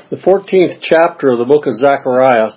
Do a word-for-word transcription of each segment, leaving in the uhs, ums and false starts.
the fourteenth chapter of the book of Zechariah,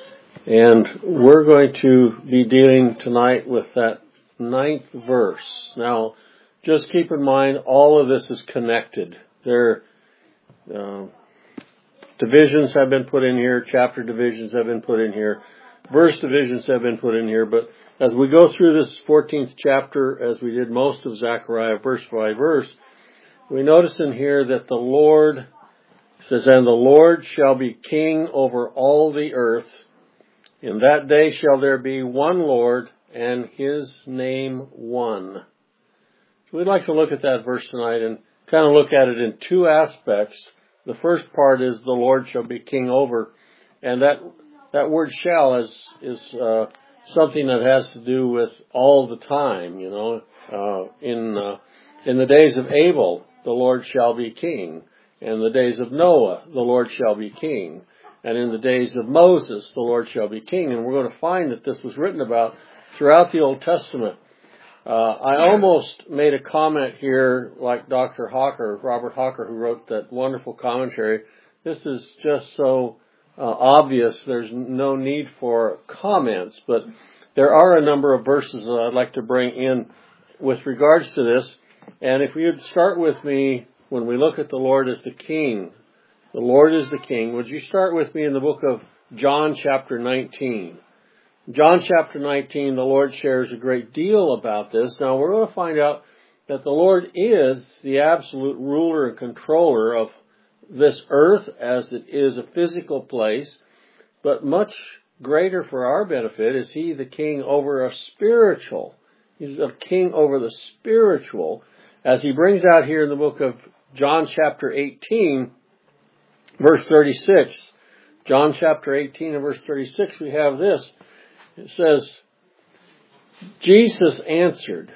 and we're going to be dealing tonight with that ninth verse. Now, just keep in mind, all of this is connected. There, uh, divisions have been put in here, chapter divisions have been put in here, verse divisions have been put in here, but as we go through this fourteenth chapter, as we did most of Zechariah, verse by verse, we notice in here that the Lord says, "And the Lord shall be king over all the earth. In that day shall there be one Lord, and his name one." So we'd like to look at that verse tonight and kind of look at it in two aspects. The first part is the Lord shall be king over, and that that word "shall" is is uh, something that has to do with all the time. You know, uh, in uh, in the days of Abel, the Lord shall be king. In the days of Noah, the Lord shall be king. And in the days of Moses, the Lord shall be king. And we're going to find that this was written about throughout the Old Testament. Uh, I almost made a comment here like Doctor Hawker, Robert Hawker, who wrote that wonderful commentary. This is just so uh, obvious, there's no need for comments. But there are a number of verses that I'd like to bring in with regards to this. And if you'd start with me, when we look at the Lord as the King, the Lord is the King, would you start with me in the book of John chapter nineteen? John chapter nineteen, the Lord shares a great deal about this. Now we're going to find out that the Lord is the absolute ruler and controller of this earth as it is a physical place, but much greater for our benefit is He the King over a spiritual. He's the King over the spiritual, as He brings out here in the book of John chapter eighteen, verse thirty-six. John chapter eighteen and verse thirty-six, we have this. It says, "Jesus answered,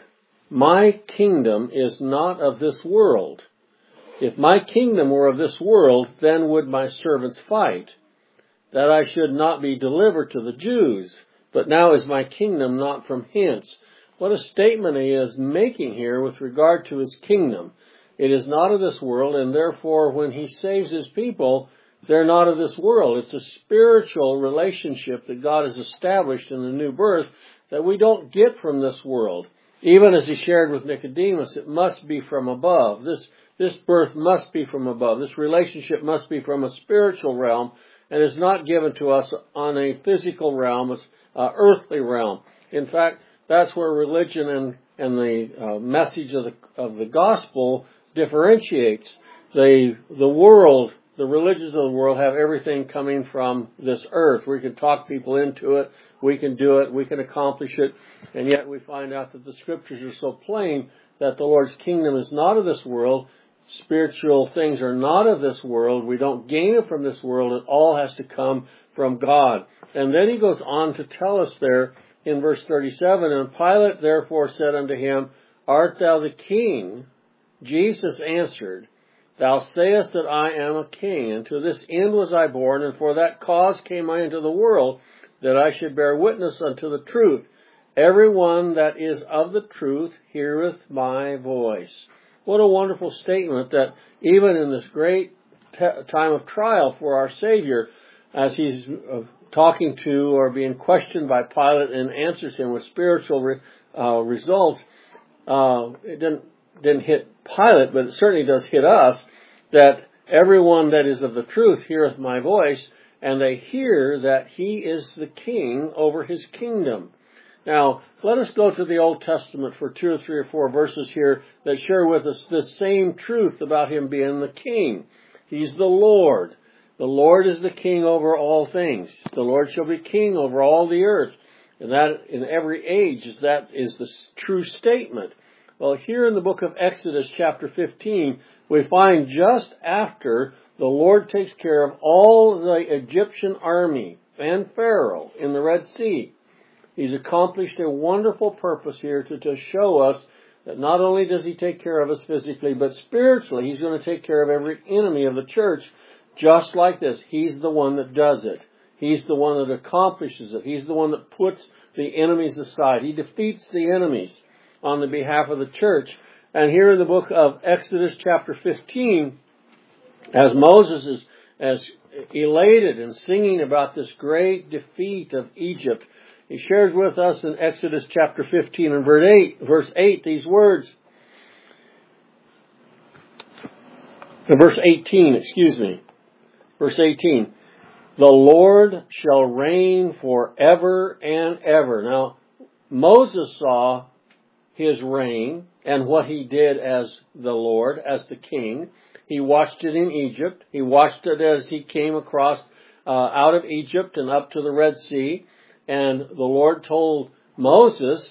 'My kingdom is not of this world. If my kingdom were of this world, then would my servants fight, that I should not be delivered to the Jews. But now is my kingdom not from hence.'" What a statement he is making here with regard to his kingdom. It is not of this world, and therefore when he saves his people, they're not of this world. It's a spiritual relationship that God has established in the new birth that we don't get from this world. Even as he shared with Nicodemus, it must be from above. This, this birth must be from above. This relationship must be from a spiritual realm, and is not given to us on a physical realm, it's an earthly realm. In fact, that's where religion and, and the uh, message of the, of the gospel differentiates. The, the world, the religions of the world have everything coming from this earth. We can talk people into it. We can do it. We can accomplish it. And yet we find out that the scriptures are so plain that the Lord's kingdom is not of this world. Spiritual things are not of this world. We don't gain it from this world. It all has to come from God. And then he goes on to tell us there in verse thirty-seven, "And Pilate therefore said unto him, 'Art thou the king?' Jesus answered, 'Thou sayest that I am a king, and to this end was I born, and for that cause came I into the world, that I should bear witness unto the truth. Every one that is of the truth heareth my voice.'" What a wonderful statement that even in this great t- time of trial for our Savior, as he's uh, talking to or being questioned by Pilate and answers him with spiritual re- uh, results, uh, it didn't, didn't hit Pilate, but it certainly does hit us, that everyone that is of the truth heareth my voice, and they hear that he is the king over his kingdom. Now, let us go to the Old Testament for two or three or four verses here that share with us the same truth about him being the king. He's the Lord. The Lord is the king over all things. The Lord shall be king over all the earth. And that in every age is that is the true statement. Well, here in the book of Exodus chapter fifteen, we find just after the Lord takes care of all the Egyptian army and Pharaoh in the Red Sea, he's accomplished a wonderful purpose here to, to show us that not only does he take care of us physically, but spiritually, he's going to take care of every enemy of the church. Just like this, he's the one that does it. He's the one that accomplishes it. He's the one that puts the enemies aside. He defeats the enemies on the behalf of the church. And here in the book of Exodus chapter fifteen, as Moses is, as elated and singing about this great defeat of Egypt. He shares with us in Exodus chapter fifteen and verse eight, verse eight these words. Verse eighteen, excuse me. Verse eighteen. The Lord shall reign forever and ever. Now, Moses saw his reign and what he did as the Lord, as the king. He watched it in Egypt. He watched it as he came across uh, out of Egypt and up to the Red Sea. And the Lord told Moses,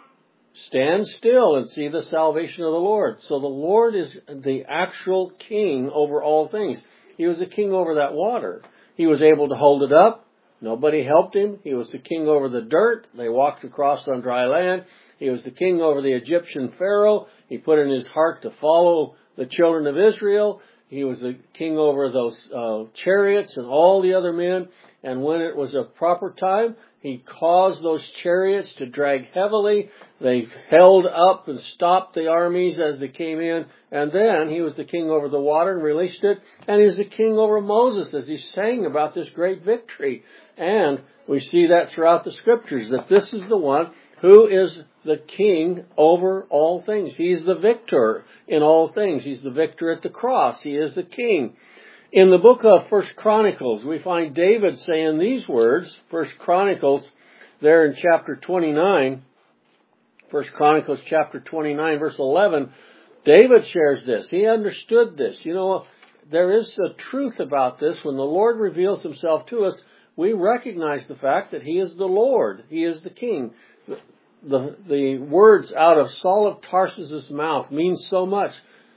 stand still and see the salvation of the Lord. So the Lord is the actual king over all things. He was the king over that water. He was able to hold it up. Nobody helped him. He was the king over the dirt. They walked across on dry land. He was the king over the Egyptian Pharaoh. He put in his heart to follow the children of Israel. He was the king over those uh, chariots and all the other men. And when it was a proper time, he caused those chariots to drag heavily. They held up and stopped the armies as they came in. And then he was the king over the water and released it. And he was the king over Moses as he sang about this great victory. And we see that throughout the scriptures, that this is the one who is the king over all things. He's the victor in all things. He's the victor at the cross. He is the king. In the book of First Chronicles, we find David saying these words. First Chronicles, there in chapter twenty-nine, First Chronicles chapter twenty-nine, verse eleven, David shares this. He understood this. You know, there is a truth about this. When the Lord reveals himself to us, we recognize the fact that he is the Lord. He is the king. The, the words out of Saul of Tarsus' mouth mean so much.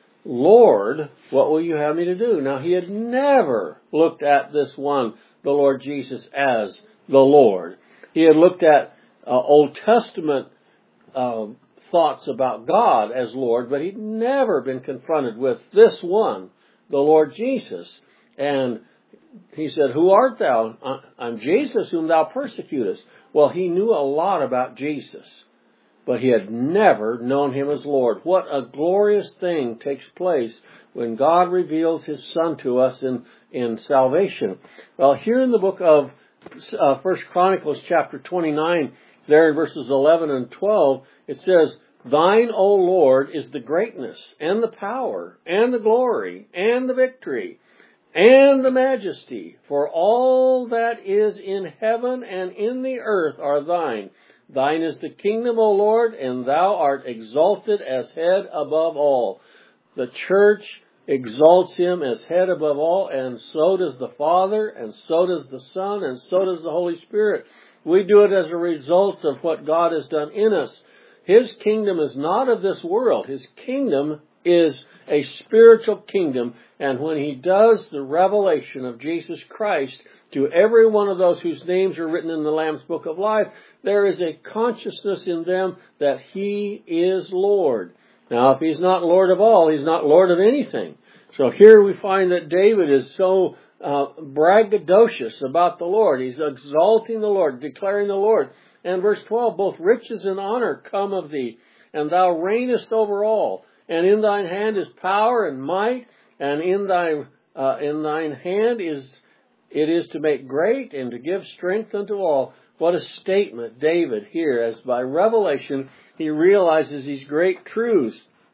Lord, what will you have me to do? Now, he had never looked at this one, the Lord Jesus, as the Lord. He had looked at uh, Old Testament uh, thoughts about God as Lord, but he'd never been confronted with this one, the Lord Jesus. And he said, who art thou? I'm Jesus whom thou persecutest. Well, he knew a lot about Jesus, but he had never known him as Lord. What a glorious thing takes place when God reveals his Son to us in, in salvation. Well, here in the book of uh, First Chronicles chapter twenty-nine, there in verses eleven and twelve, it says, Thine, O Lord, is the greatness and the power and the glory and the victory and the majesty, for all that is in heaven and in the earth are thine. Thine is the kingdom, O Lord, and thou art exalted as head above all. The church exalts him as head above all, and so does the Father, and so does the Son, and so does the Holy Spirit. We do it as a result of what God has done in us. His kingdom is not of this world. His kingdom is a spiritual kingdom, and when he does the revelation of Jesus Christ to every one of those whose names are written in the Lamb's Book of Life, there is a consciousness in them that he is Lord. Now, if he's not Lord of all, he's not Lord of anything. So here we find that David is so uh, braggadocious about the Lord. He's exalting the Lord, declaring the Lord. And verse twelve, both riches and honor come of thee, and thou reignest over all. And in thine hand is power and might, and in thy uh, in thine hand is it is to make great and to give strength unto all. What a statement, David, here, as by revelation he realizes these great truths.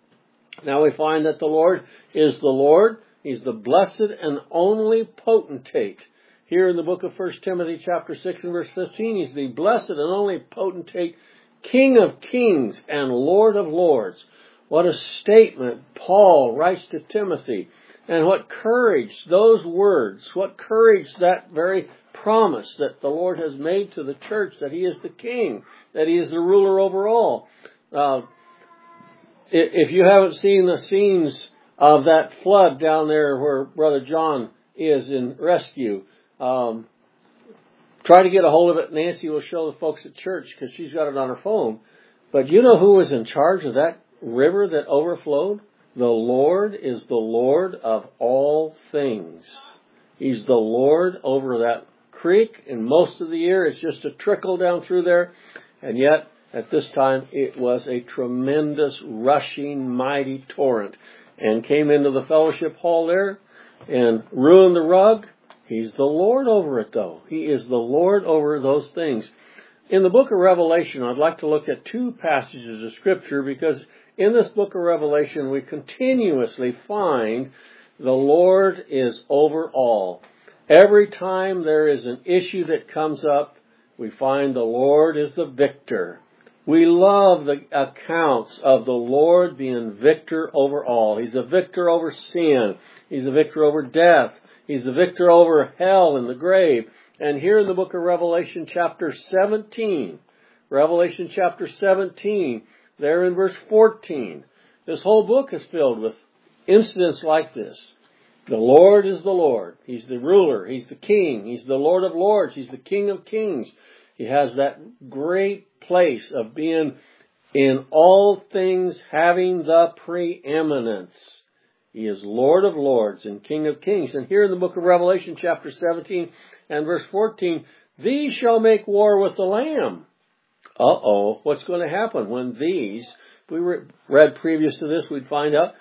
Now we find that the Lord is the Lord. He's the blessed and only potentate. Here in the book of First Timothy chapter six and verse fifteen, he's the blessed and only potentate, King of kings and Lord of lords. What a statement Paul writes to Timothy. And what courage those words, what courage that very promise that the Lord has made to the church, that he is the king, that he is the ruler over all. Uh, if you haven't seen the scenes of that flood down there where Brother John is in rescue, um, try to get a hold of it. Nancy will show the folks at church because she's got it on her phone. But you know who was in charge of that river that overflowed? The Lord is the Lord of all things. He's the Lord over that creek, and most of the year it's just a trickle down through there. And yet, at this time, it was a tremendous, rushing, mighty torrent, and came into the fellowship hall there and ruined the rug He's the Lord over it, though. He is the Lord over those things. In the book of Revelation, I'd like to look at two passages of Scripture, because in this book of Revelation, we continuously find the Lord is over all. Every time there is an issue that comes up, we find the Lord is the victor. We love the accounts of the Lord being victor over all. He's a victor over sin. He's a victor over death. He's the victor over hell and the grave. And here in the book of Revelation chapter seventeen, Revelation chapter seventeen, there in verse fourteen, this whole book is filled with incidents like this. The Lord is the Lord. He's the ruler. He's the king. He's the Lord of lords. He's the King of kings. He has that great place of being in all things having the preeminence. He is Lord of lords and King of kings. And here in the book of Revelation chapter seventeen and verse fourteen, these shall make war with the Lamb. Uh-oh, what's going to happen when these, if we read previous to this, we'd find out,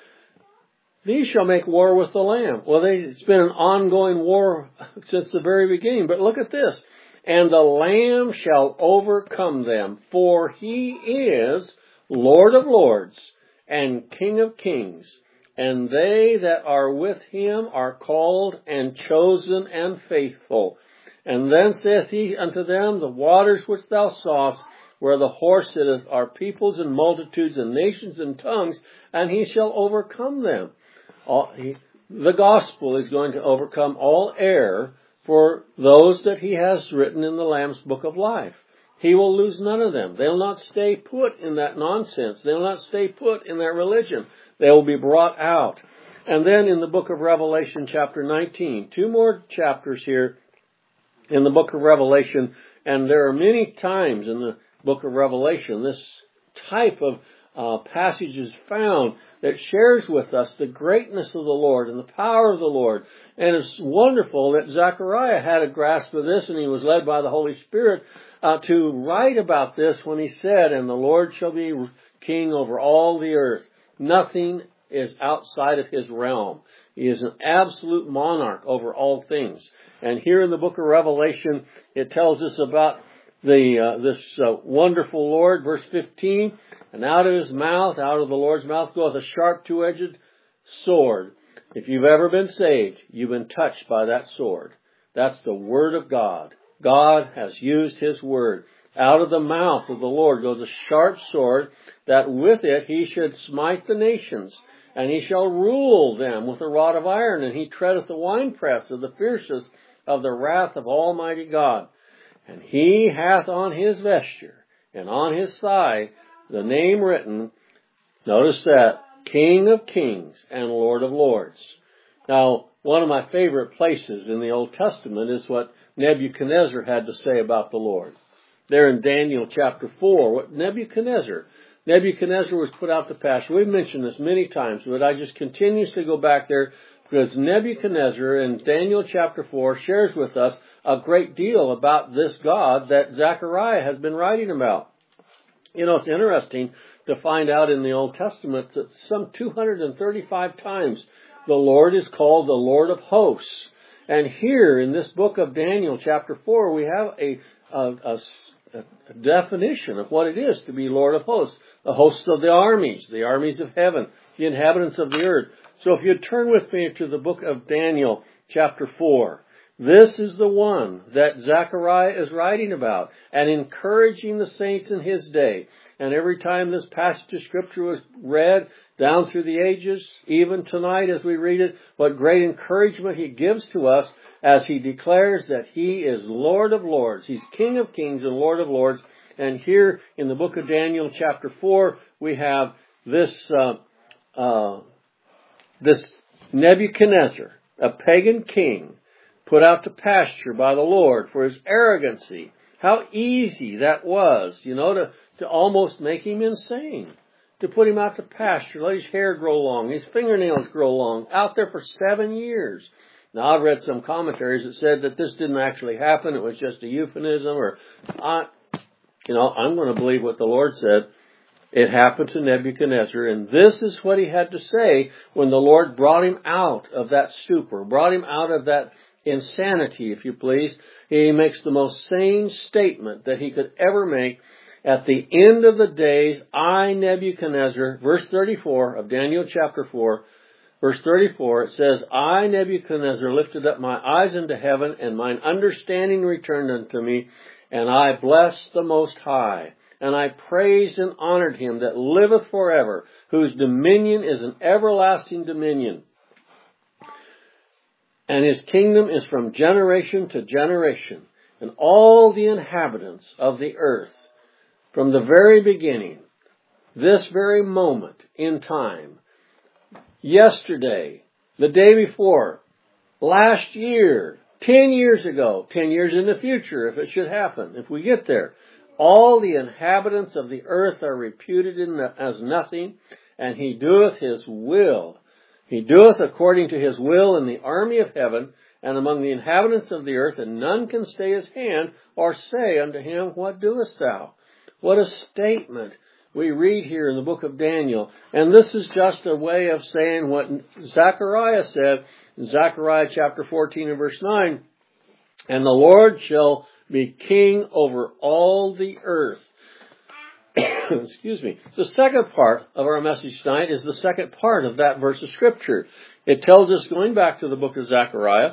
these shall make war with the Lamb. Well, they, it's been an ongoing war since the very beginning. But look at this. And the Lamb shall overcome them, for he is Lord of lords and King of kings. And they that are with him are called and chosen and faithful. And then saith he unto them, the waters which thou sawest, where the horse sitteth, are peoples and multitudes and nations and tongues, and he shall overcome them. All, he, the gospel is going to overcome all error for those that he has written in the Lamb's book of life. He will lose none of them. They'll not stay put in that nonsense. They'll not stay put in that religion. They will be brought out. And then in the book of Revelation chapter nineteen, two more chapters here in the book of Revelation, and there are many times in the book of Revelation this type of uh, passage is found that shares with us the greatness of the Lord and the power of the Lord. And it's wonderful that Zechariah had a grasp of this, and he was led by the Holy Spirit uh, to write about this when he said, and the Lord shall be king over all the earth. Nothing is outside of his realm. He is an absolute monarch over all things. And here in the book of Revelation, it tells us about the uh, this uh, wonderful Lord, verse fifteen, and out of his mouth, out of the Lord's mouth, goeth a sharp two-edged sword. If you've ever been saved, you've been touched by that sword. That's the Word of God. God has used His Word. Out of the mouth of the Lord goes a sharp sword, that with it he should smite the nations, and he shall rule them with a rod of iron, and he treadeth the winepress of the fierceness of the wrath of Almighty God. And he hath on his vesture and on his thigh the name written, notice that, King of kings and Lord of lords. Now, one of my favorite places in the Old Testament is what Nebuchadnezzar had to say about the Lord. There in Daniel chapter four, what Nebuchadnezzar, Nebuchadnezzar was put out to pasture. We've mentioned this many times, but I just continuously go back there because Nebuchadnezzar in Daniel chapter four shares with us a great deal about this God that Zechariah has been writing about. You know, it's interesting to find out in the Old Testament that some two hundred thirty-five times the Lord is called the Lord of hosts. And here in this book of Daniel chapter four, we have a, a, a, a definition of what it is to be Lord of hosts. The hosts of the armies, the armies of heaven, the inhabitants of the earth. So if you'd turn with me to the book of Daniel chapter four, this is the one that Zechariah is writing about and encouraging the saints in his day. And every time this passage of Scripture was read down through the ages, even tonight as we read it, what great encouragement he gives to us as he declares that he is Lord of lords. He's King of kings and Lord of lords. And here in the book of Daniel chapter four, we have this, uh, uh, this Nebuchadnezzar, a pagan king, put out to pasture by the Lord for his arrogancy. How easy that was, you know, to, to almost make him insane. To put him out to pasture, let his hair grow long, his fingernails grow long, out there for seven years. Now, I've read some commentaries that said that this didn't actually happen. It was just a euphemism, or, I, you know, I'm going to believe what the Lord said. It happened to Nebuchadnezzar, and this is what he had to say when the Lord brought him out of that stupor, brought him out of that insanity, if you please. He makes the most sane statement that he could ever make. At the end of the days, I, Nebuchadnezzar, verse thirty-four of Daniel chapter four, verse thirty-four, it says, I, Nebuchadnezzar, lifted up my eyes into heaven, and mine understanding returned unto me, and I blessed the Most High. And I praised and honored him that liveth forever, whose dominion is an everlasting dominion. And his kingdom is from generation to generation. And all the inhabitants of the earth, from the very beginning, this very moment in time, yesterday, the day before, last year, ten years ago, ten years in the future, if it should happen, if we get there, all the inhabitants of the earth are reputed in the, as nothing, and he doeth his will. He doeth according to his will in the army of heaven, and among the inhabitants of the earth, and none can stay his hand, or say unto him, what doest thou? What a statement we read here in the book of Daniel. And this is just a way of saying what Zechariah said in Zechariah chapter fourteen and verse nine. And the Lord shall be king over all the earth. Excuse me. The second part of our message tonight is the second part of that verse of Scripture. It tells us, going back to the book of Zechariah,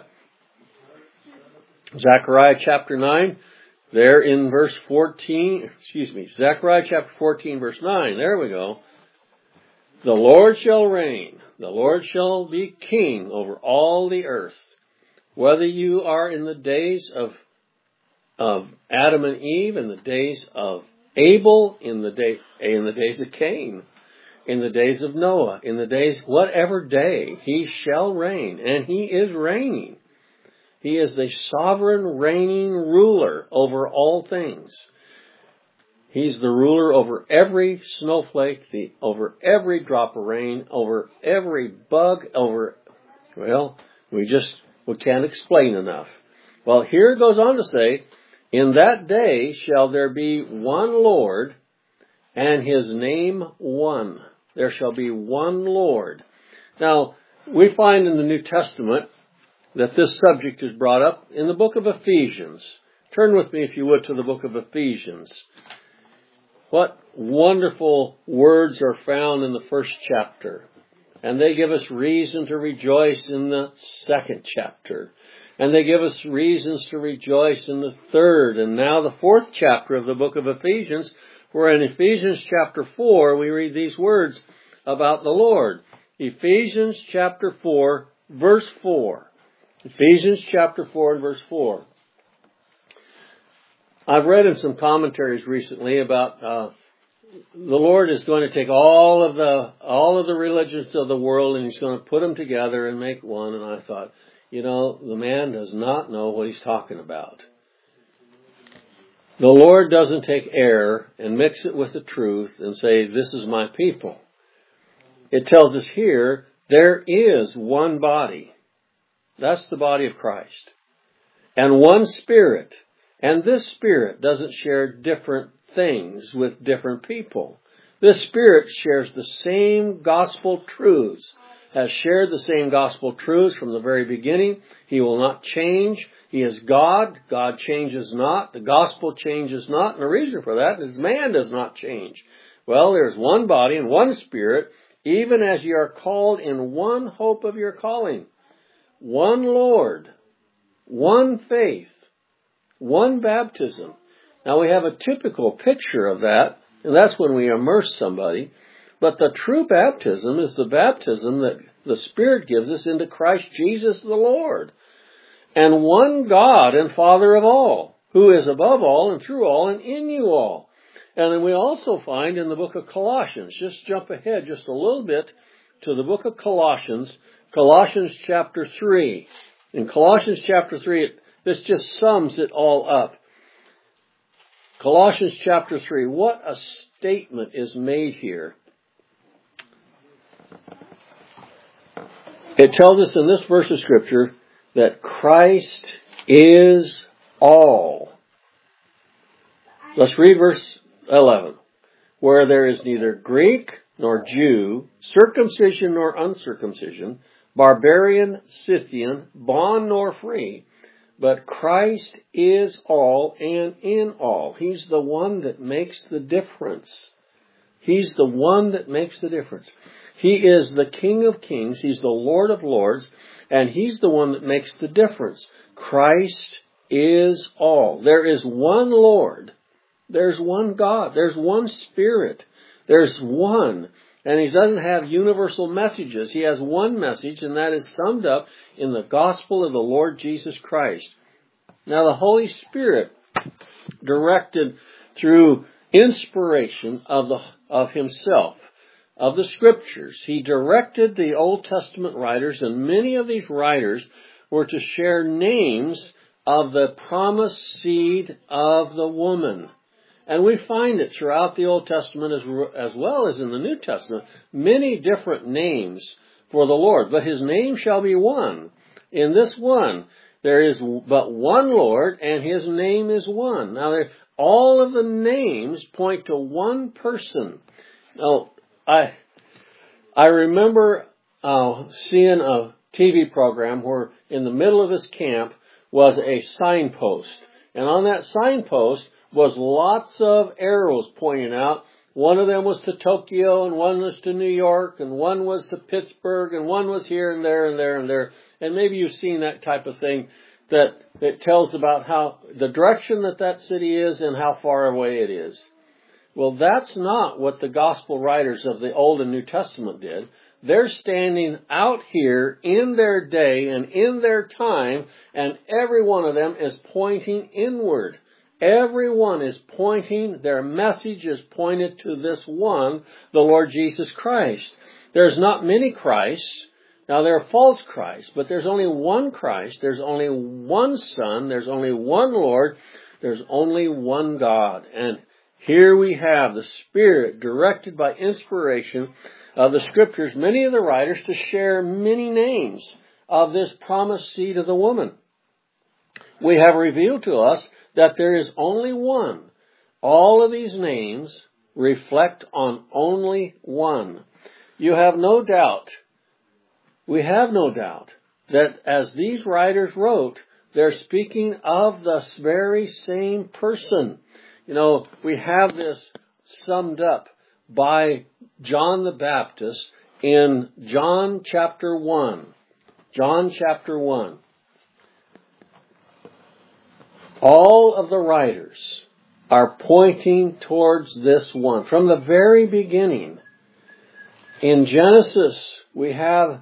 Zechariah chapter nine, there in verse fourteen, excuse me, Zechariah chapter fourteen, verse nine, there we go. The Lord shall reign, the Lord shall be king over all the earth. Whether you are in the days of of Adam and Eve, in the days of Abel, in the day, in the days of Cain, in the days of Noah, in the days, whatever day, he shall reign, and he is reigning. He is the sovereign reigning ruler over all things. He's the ruler over every snowflake, the, over every drop of rain, over every bug, over, well, we just, we can't explain enough. Well, here it goes on to say, in that day shall there be one Lord, and his name one. There shall be one Lord. Now, we find in the New Testament that this subject is brought up in the book of Ephesians. Turn with me, if you would, to the book of Ephesians. What wonderful words are found in the first chapter. And they give us reason to rejoice in the second chapter. And they give us reasons to rejoice in the third. And now the fourth chapter of the book of Ephesians, where in Ephesians chapter four, we read these words about the Lord. Ephesians chapter four, verse four. Ephesians chapter four and verse four. I've read in some commentaries recently about uh, the Lord is going to take all of the all of the religions of the world and he's going to put them together and make one. And I thought, you know, the man does not know what he's talking about. The Lord doesn't take error and mix it with the truth and say, this is my people. It tells us here, there is one body. That's the body of Christ. And one Spirit. And this Spirit doesn't share different things with different people. This Spirit shares the same gospel truths, has shared the same gospel truths from the very beginning. He will not change. He is God. God changes not. The gospel changes not. And the reason for that is man does not change. Well, there's one body and one Spirit, even as ye are called in one hope of your calling. One Lord, one faith, one baptism. Now we have a typical picture of that, and that's when we immerse somebody. But the true baptism is the baptism that the Spirit gives us into Christ Jesus the Lord. And one God and Father of all, who is above all and through all and in you all. And then we also find in the book of Colossians, just jump ahead just a little bit to the book of Colossians, Colossians chapter three. In Colossians chapter three, it, this just sums it all up. Colossians chapter three, what a statement is made here. It tells us in this verse of Scripture that Christ is all. Let's read verse eleven. Where there is neither Greek nor Jew, circumcision nor uncircumcision, barbarian, Scythian, bond nor free, but Christ is all and in all. He's the one that makes the difference. He's the one that makes the difference. He is the King of Kings. He's the Lord of Lords. And He's the one that makes the difference. Christ is all. There is one Lord. There's one God. There's one Spirit. There's one. And He doesn't have universal messages. He has one message, and that is summed up in the gospel of the Lord Jesus Christ. Now, the Holy Spirit, directed through inspiration of the of Himself, of the Scriptures, He directed the Old Testament writers, and many of these writers were to share names of the promised seed of the woman. And we find it throughout the Old Testament as, as well as in the New Testament, many different names for the Lord. But His name shall be one. In this one, there is but one Lord, and His name is one. Now, there, all of the names point to one person. Now, I I remember uh, seeing a T V program where in the middle of this camp was a signpost. And on that signpost was lots of arrows pointing out. One of them was to Tokyo, and one was to New York, and one was to Pittsburgh, and one was here and there and there and there. And maybe you've seen that type of thing that it tells about how the direction that that city is and how far away it is. Well, that's not what the gospel writers of the Old and New Testament did. They're standing out here in their day and in their time, and every one of them is pointing inward. Everyone is pointing, their message is pointed to this one, the Lord Jesus Christ. There's not many Christs. Now, there are false Christs, but there's only one Christ. There's only one Son. There's only one Lord. There's only one God. And here we have the Spirit directed by inspiration of the Scriptures, many of the writers, to share many names of this promised seed of the woman. We have revealed to us that there is only one. All of these names reflect on only one. You have no doubt, we have no doubt, that as these writers wrote, they're speaking of the very same person. You know, we have this summed up by John the Baptist in John chapter one. John chapter one. All of the writers are pointing towards this one. From the very beginning, in Genesis, we have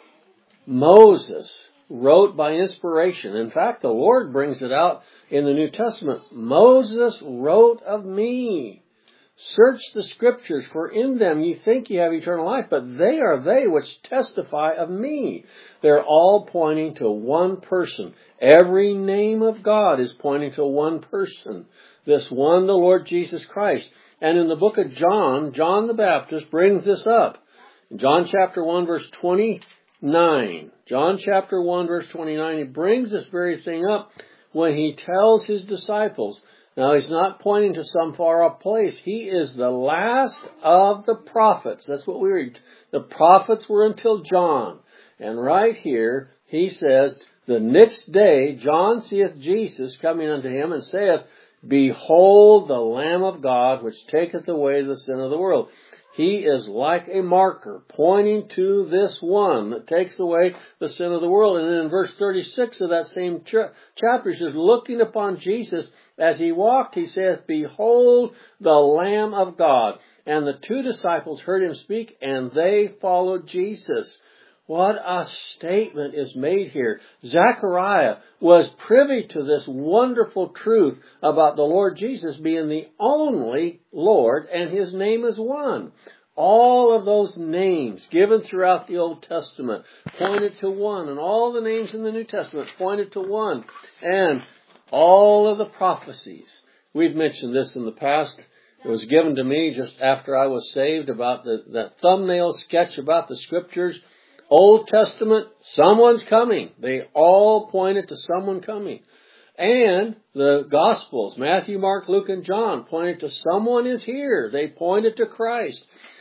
Moses wrote by inspiration. In fact, the Lord brings it out in the New Testament. Moses wrote of me. Search the Scriptures, for in them you think you have eternal life, but they are they which testify of me. They're all pointing to one person. Every name of God is pointing to one person. This one, the Lord Jesus Christ. And in the book of John, John the Baptist brings this up. In John chapter one, verse twenty-nine. John chapter one, verse twenty-nine, he brings this very thing up when he tells his disciples. Now, he's not pointing to some far-off place. He is the last of the prophets. That's what we read. The prophets were until John. And right here, he says, the next day, John seeth Jesus coming unto him, and saith, Behold the Lamb of God, which taketh away the sin of the world. He is like a marker pointing to this one that takes away the sin of the world. And then in verse thirty-six of that same ch- chapter, he says, looking upon Jesus as he walked, he saith, Behold the Lamb of God. And the two disciples heard him speak, and they followed Jesus. What a statement is made here. Zechariah was privy to this wonderful truth about the Lord Jesus being the only Lord, and His name is one. All of those names given throughout the Old Testament pointed to one, and all the names in the New Testament pointed to one. And all of the prophecies, we've mentioned this in the past, it was given to me just after I was saved about the, that thumbnail sketch about the Scriptures. Old Testament, someone's coming. They all pointed to someone coming. And the Gospels, Matthew, Mark, Luke, and John, pointed to someone is here. They pointed to Christ.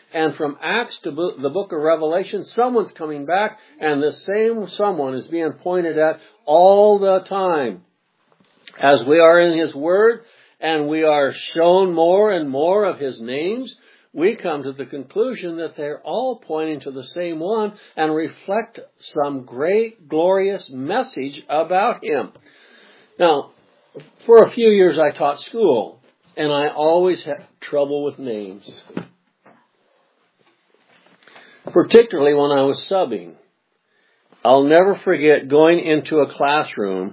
And from Acts to bo- the book of Revelation, someone's coming back, and the same someone is being pointed at all the time. As we are in His Word, and we are shown more and more of His names, we come to the conclusion that they're all pointing to the same one and reflect some great, glorious message about Him. Now, for a few years I taught school, and I always had trouble with names. Particularly when I was subbing. I'll never forget going into a classroom,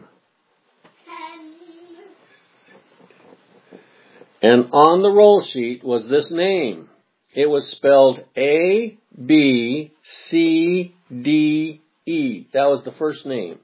and on the roll sheet was this name. It was spelled A, B, C, D, E. That was the first name.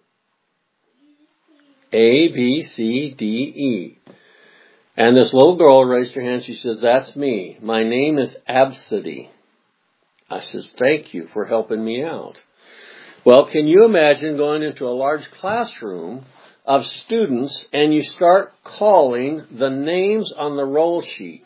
A, B, C, D, E. And this little girl raised her hand. She said, "That's me. My name is Absidy." I says, "Thank you for helping me out." Well, can you imagine going into a large classroom of students and you start calling the names on the roll sheet?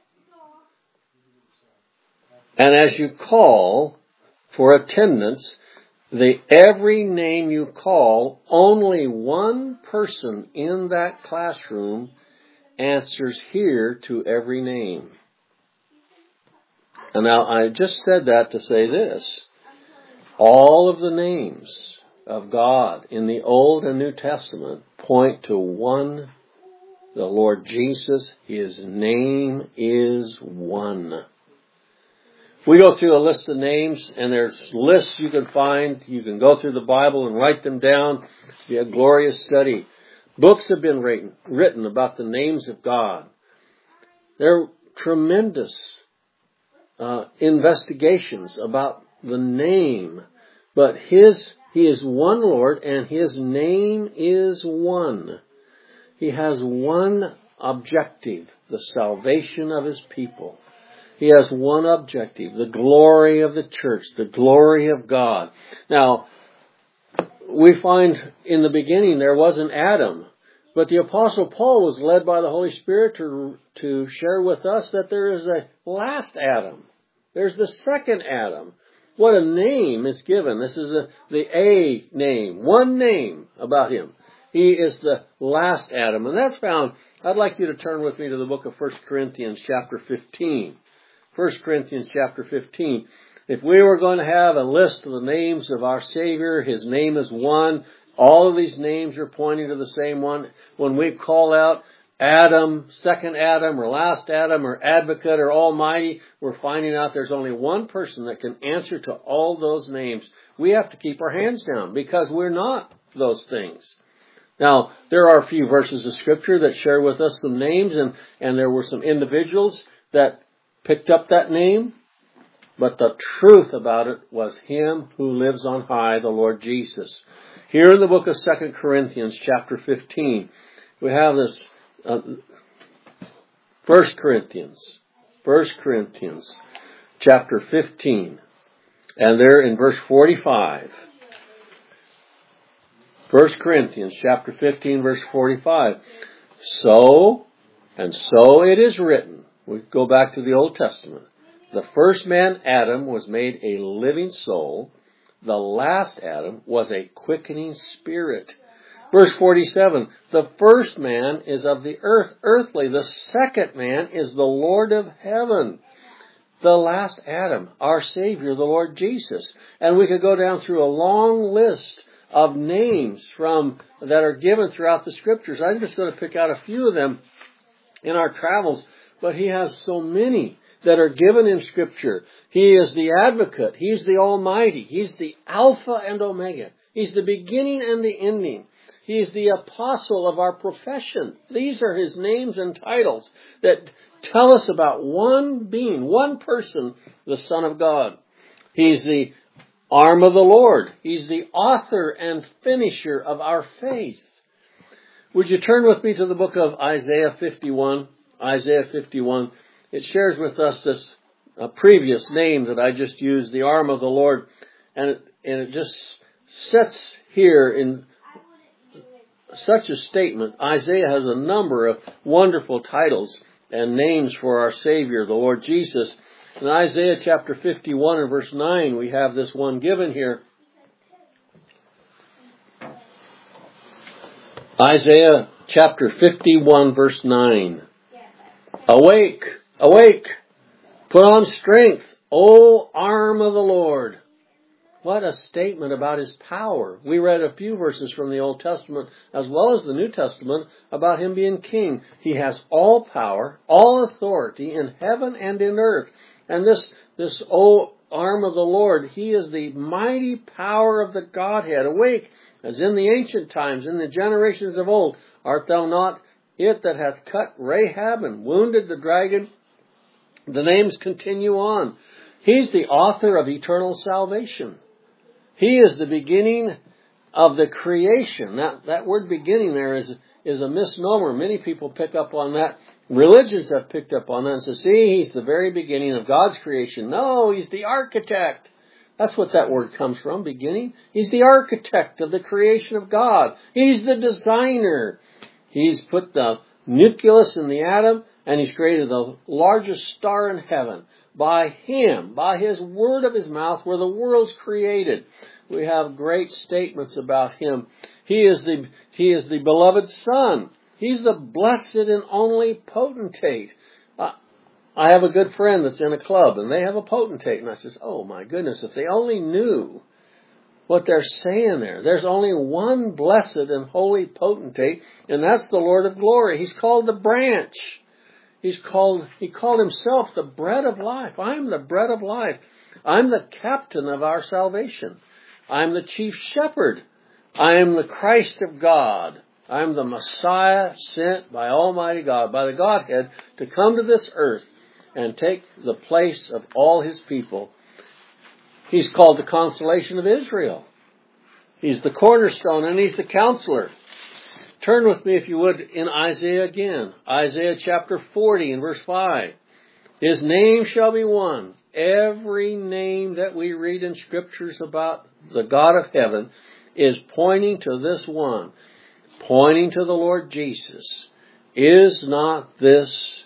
And as you call for attendance, the every name you call, only one person in that classroom answers here to every name. And now I just said that to say this. All of the names of God in the Old and New Testament point to one, the Lord Jesus. His name is one. If we go through a list of names, and there's lists you can find, you can go through the Bible and write them down. It'll be a glorious study. Books have been written, written about the names of God. They're tremendous uh, investigations about the name. But His, He is one Lord, and His name is one. He has one objective, the salvation of His people. He has one objective, the glory of the church, the glory of God. Now, we find in the beginning there was an Adam, but the Apostle Paul was led by the Holy Spirit to, to share with us that there is a last Adam. There's the second Adam. What a name is given. This is a, the A name, one name about Him. He is the last Adam. And that's found, I'd like you to turn with me to the book of First Corinthians chapter fifteen. First Corinthians chapter fifteen. If we were going to have a list of the names of our Savior, His name is one. All of these names are pointing to the same one. When we call out Adam, second Adam, or last Adam, or advocate, or almighty, we're finding out there's only one person that can answer to all those names. We have to keep our hands down because we're not those things. Now, there are a few verses of Scripture that share with us some names, and, and there were some individuals that picked up that name, but the truth about it was Him who lives on high, the Lord Jesus. Here in the book of Second Corinthians chapter fifteen, we have this uh, First Corinthians, First Corinthians chapter fifteen, and there in verse forty-five. First Corinthians chapter fifteen, verse forty-five. So, and so it is written. We go back to the Old Testament. The first man, Adam, was made a living soul. The last Adam was a quickening spirit. Verse forty-seven, the first man is of the earth, earthly. The second man is the Lord of heaven. The last Adam, our Savior, the Lord Jesus. And we could go down through a long list of names from that are given throughout the Scriptures. I'm just going to pick out a few of them in our travels, but He has so many that are given in Scripture. He is the advocate. He's the Almighty. He's the Alpha and Omega. He's the beginning and the ending. He is the apostle of our profession. These are His names and titles that tell us about one being, one person, the Son of God. He's the arm of the Lord. He's the author and finisher of our faith. Would you turn with me to the book of Isaiah fifty-one? Isaiah fifty-one. It shares with us this uh, previous name that I just used, the arm of the Lord. And it, and it just sets here in such a statement. Isaiah has a number of wonderful titles and names for our Savior, the Lord Jesus. In Isaiah chapter fifty-one and verse nine, we have this one given here. Isaiah chapter fifty-one verse nine. Awake, awake, put on strength, O arm of the Lord. What a statement about His power. We read a few verses from the Old Testament as well as the New Testament about Him being king. He has all power, all authority in heaven and in earth. And this, this O arm of the Lord, He is the mighty power of the Godhead. Awake, as in the ancient times, in the generations of old. Art thou not it that hath cut Rahab and wounded the dragon? The names continue on. He's the author of eternal salvation. He is the beginning of the creation. That, that word beginning there is, is a misnomer. Many people pick up on that. Religions have picked up on that and say, see, He's the very beginning of God's creation. No, He's the architect. That's what that word comes from, beginning. He's the architect of the creation of God. He's the designer. He's put the nucleus in the atom, and He's created the largest star in heaven. By Him, by His word of His mouth, were the worlds created. We have great statements about Him. He is the, He is the beloved Son. He's the blessed and only potentate. Uh, I have a good friend that's in a club, and they have a potentate. And I says, oh my goodness, if they only knew what they're saying there. There's only one blessed and holy potentate, and that's the Lord of glory. He's called the branch. He's called, He called Himself the bread of life. I'm the bread of life. I'm the captain of our salvation. I'm the chief shepherd. I am the Christ of God. I'm the Messiah sent by Almighty God, by the Godhead, to come to this earth and take the place of all His people. He's called the consolation of Israel. He's the cornerstone and He's the counselor. Turn with me, if you would, in Isaiah again. Isaiah chapter forty and verse five. His name shall be one. Every name that we read in Scriptures about the God of heaven is pointing to this one, pointing to the Lord Jesus. Is not this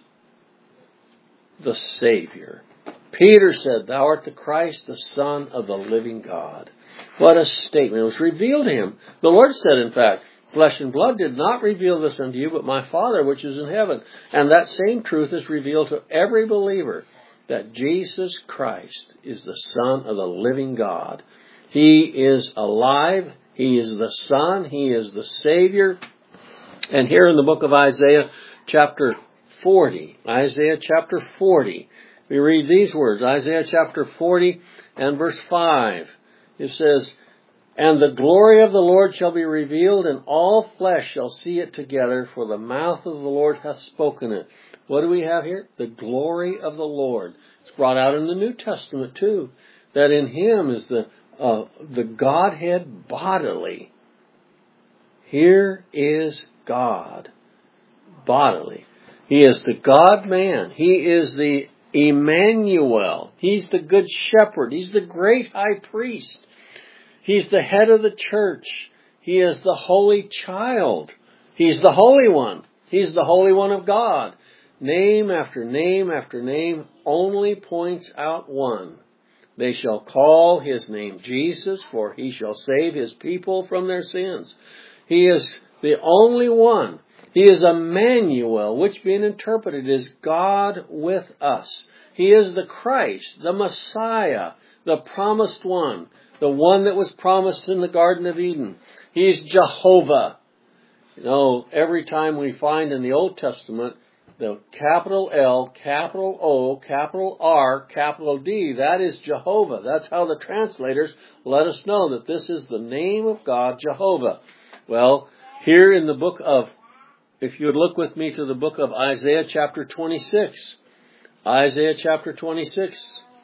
the Savior? Peter said, thou art the Christ, the Son of the living God. What a statement. It was revealed to him. The Lord said, in fact, flesh and blood did not reveal this unto you, but my Father which is in heaven. And that same truth is revealed to every believer, that Jesus Christ is the Son of the living God. He is alive. He is the Son. He is the Savior. And here in the book of Isaiah, chapter forty, Isaiah chapter forty, we read these words, Isaiah chapter forty and verse five. It says, and the glory of the Lord shall be revealed, and all flesh shall see it together, for the mouth of the Lord hath spoken it. What do we have here? The glory of the Lord. It's brought out in the New Testament too, that in Him is the uh, the Godhead bodily. Here is God bodily. He is the God-man. He is the Emmanuel. He's the good shepherd. He's the great high priest. He's the head of the church. He is the holy child. He's the Holy One. He's the Holy One of God. Name after name after name only points out one. They shall call His name Jesus, for He shall save His people from their sins. He is the only one. He is Emmanuel, which being interpreted is God with us. He is the Christ, the Messiah, the promised one, the one that was promised in the Garden of Eden. He is Jehovah. You know, every time we find in the Old Testament the capital L, capital O, capital R, capital D, that is Jehovah. That's how the translators let us know that this is the name of God, Jehovah. Well, here in the book of, if you would look with me to the book of Isaiah chapter twenty-six. Isaiah chapter twenty-six.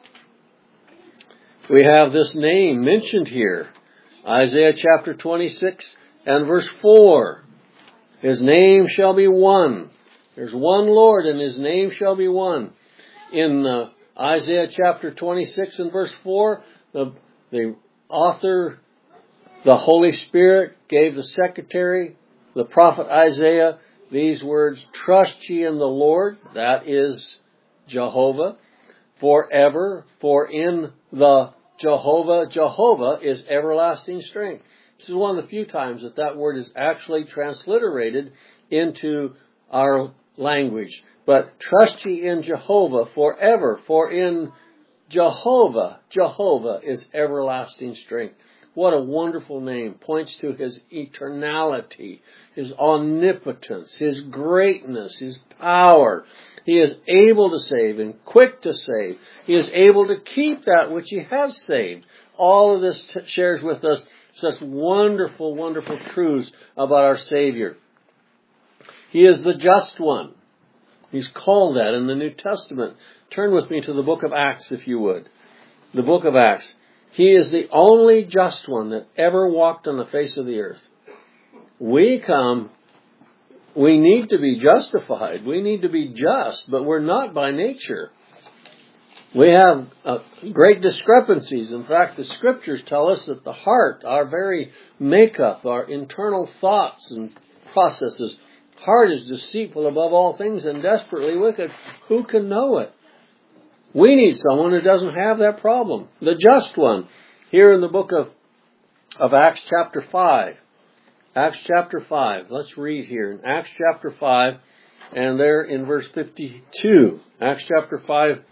We have this name mentioned here. Isaiah chapter twenty-six and verse four. His name shall be one. There's one Lord and His name shall be one. In uh, Isaiah chapter twenty-six and verse four, the, the author, the Holy Spirit, gave the secretary, the prophet Isaiah, these words, trust ye in the Lord, that is Jehovah, forever, for in the Jehovah, Jehovah is everlasting strength. This is one of the few times that that word is actually transliterated into our language. But trust ye in Jehovah forever, for in Jehovah, Jehovah is everlasting strength. What a wonderful name. Points to His eternality, His omnipotence, His greatness, His power. He is able to save and quick to save. He is able to keep that which He has saved. All of this t- shares with us such wonderful, wonderful truths about our Savior. He is the just one. He's called that in the New Testament. Turn with me to the book of Acts, if you would. The book of Acts. He is the only just one that ever walked on the face of the earth. We come, we need to be justified. We need to be just, but we're not by nature. We have uh, great discrepancies. In fact, the Scriptures tell us that the heart, our very makeup, our internal thoughts and processes, heart is deceitful above all things and desperately wicked. Who can know it? We need someone who doesn't have that problem. The just one. Here in the book of, of Acts chapter five. Acts chapter five. Let's read here in Acts chapter five. And there in verse fifty-two. Acts chapter five.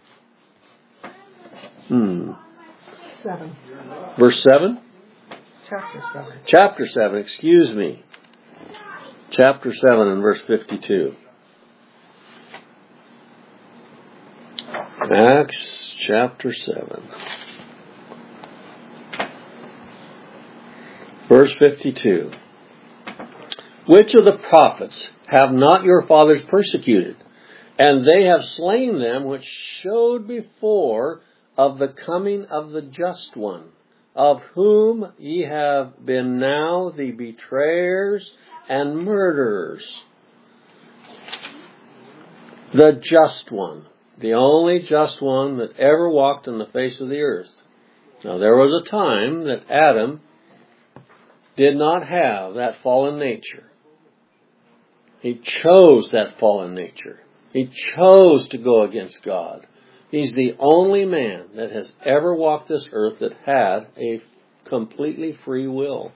Hmm. Seven. Verse seven? Chapter seven. Chapter seven, excuse me. Chapter seven and verse fifty-two. Acts chapter seven. Verse fifty-two. Which of the prophets have not your fathers persecuted? And they have slain them which showed before of the coming of the just one, of whom ye have been now the betrayers and murderers. The just one. The only just one that ever walked on the face of the earth. Now there was a time that Adam did not have that fallen nature. He chose that fallen nature. He chose to go against God. He's the only man that has ever walked this earth that had a completely free will.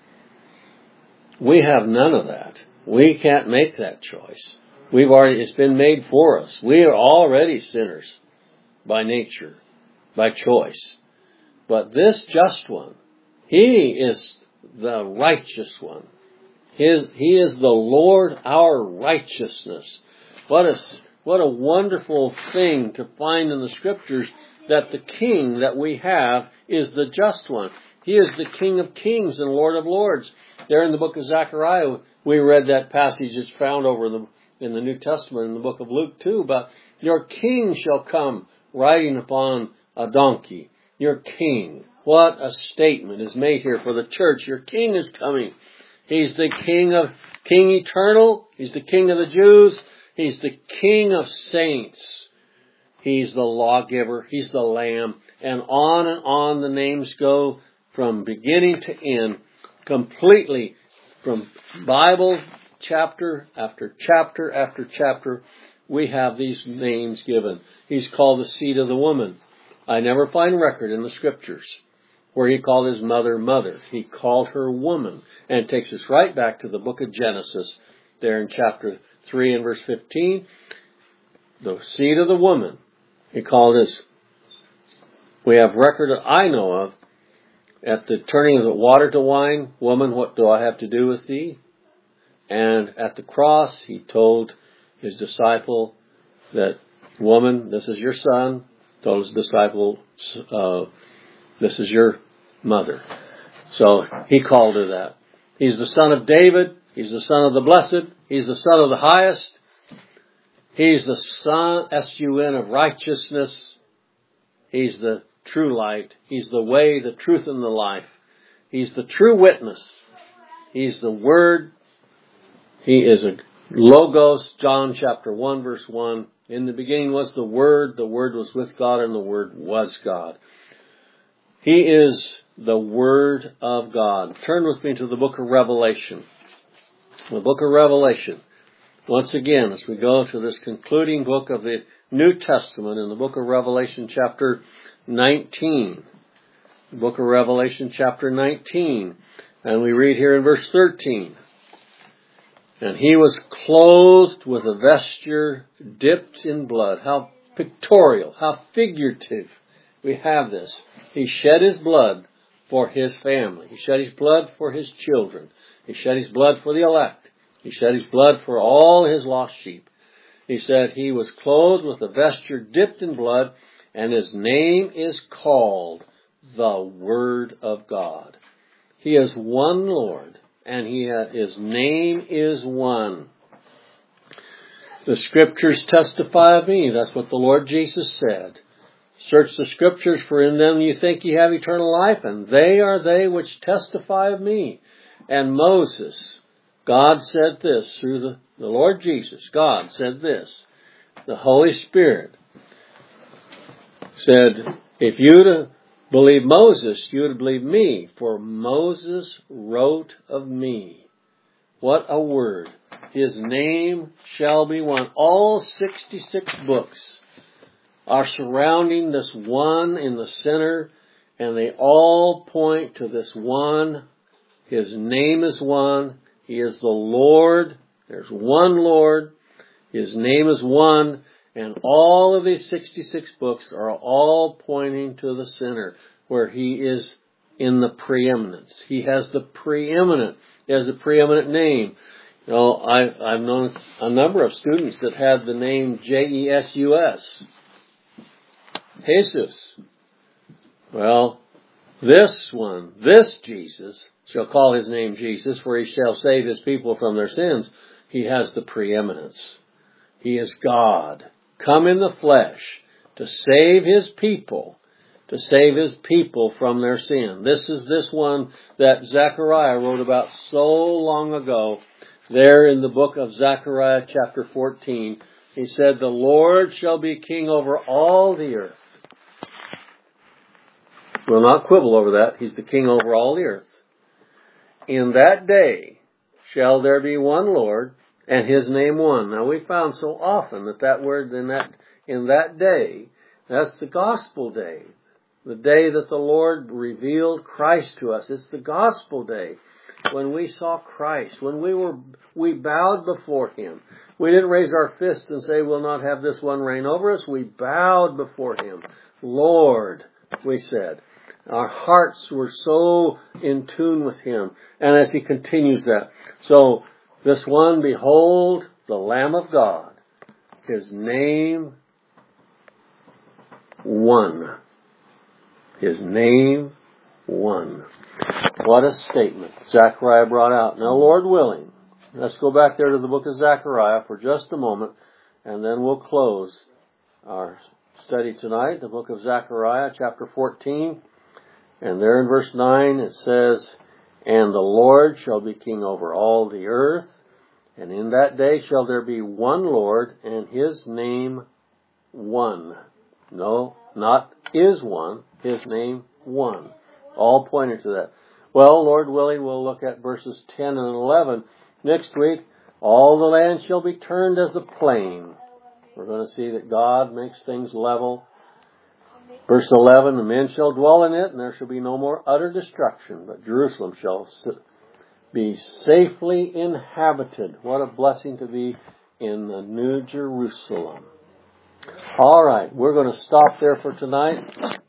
We have none of that. We can't make that choice. We've already, it's been made for us. We are already sinners by nature, by choice. But this just one, He is the righteous one. His, he is the Lord, our righteousness. What a, what a wonderful thing to find in the Scriptures that the King that we have is the just one. He is the King of kings and Lord of lords. There in the book of Zechariah, we read that passage that's found over the in the New Testament, in the book of Luke too, but your king shall come riding upon a donkey. Your king. What a statement is made here for the church. Your king is coming. He's the king of, king eternal. He's the king of the Jews. He's the king of saints. He's the lawgiver. He's the lamb. And on and on the names go from beginning to end, completely from Bible chapter after chapter after chapter, we have these names given. He's called the seed of the woman. I never find record in the Scriptures where He called His mother, mother. He called her woman. And it takes us right back to the book of Genesis, there in chapter three and verse fifteen. The seed of the woman. He called us, we have record that I know of, at the turning of the water to wine, woman, what do I have to do with thee? And at the cross, He told His disciple that, woman, this is your son. Told His disciple, uh, this is your mother. So He called her that. He's the Son of David. He's the Son of the Blessed. He's the Son of the Highest. He's the Son, S U N, of righteousness. He's the true light. He's the way, the truth, and the life. He's the true witness. He's the Word. He is a Logos, John chapter one, verse one. In the beginning was the Word. The Word was with God, and the Word was God. He is the Word of God. Turn with me to the book of Revelation. The book of Revelation. once again, as we go to this concluding book of the New Testament in the book of Revelation chapter nineteen. The book of Revelation chapter nineteen. And we read here in verse thirteen. And he was clothed with a vesture dipped in blood. How pictorial, how figurative we have this. He shed his blood for his family. He shed his blood for his children. He shed his blood for the elect. He shed his blood for all his lost sheep. He said he was clothed with a vesture dipped in blood, and his name is called the Word of God. He is one Lord, and he ha- his name is one. The Scriptures testify of me. That's what the Lord Jesus said. Search the Scriptures, for in them you think you have eternal life, and they are they which testify of me. And Moses, God said this through the, the Lord Jesus. God said this. The Holy Spirit said, if you to believe Moses, you would believe me, for Moses wrote of me. What a word. His name shall be one. All sixty-six books are surrounding this one in the center, and they all point to this one. His name is one. He is the Lord. There's one Lord. His name is one. And all of these sixty-six books are all pointing to the center, where he is in the preeminence. He has the preeminent. He has the preeminent name. You know, I've, I've known a number of students that had the name J E S U S. Jesus. Well, this one, this Jesus, shall call his name Jesus, for he shall save his people from their sins. He has the preeminence. He is God, come in the flesh to save his people, to save his people from their sin. This is this one that Zechariah wrote about so long ago, there in the book of Zechariah chapter fourteen. He said, the Lord shall be king over all the earth. We'll not quibble over that. He's the king over all the earth. In that day shall there be one Lord, and his name one. Now we found so often that that word in that, in that day, that's the gospel day. The day that the Lord revealed Christ to us. It's the gospel day. When we saw Christ, when we were, we bowed before him. We didn't raise our fists and say, we'll not have this one reign over us. We bowed before him. Lord, we said. Our hearts were so in tune with him. And as he continues that. So, this one, behold, the Lamb of God. His name, one. His name, one. What a statement Zechariah brought out. Now, Lord willing, let's go back there to the book of Zechariah for just a moment, and then we'll close our study tonight. The book of Zechariah, chapter fourteen. And there in verse nine it says, and the Lord shall be king over all the earth, and in that day shall there be one Lord, and his name one. No, not is one, his name one. All pointing to that. Well, Lord willing, we'll look at verses ten and eleven next week. All the land shall be turned as the plain. We're going to see that God makes things level. Verse eleven, the men shall dwell in it, and there shall be no more utter destruction, but Jerusalem shall be safely inhabited. What a blessing to be in the New Jerusalem. All right, we're going to stop there for tonight.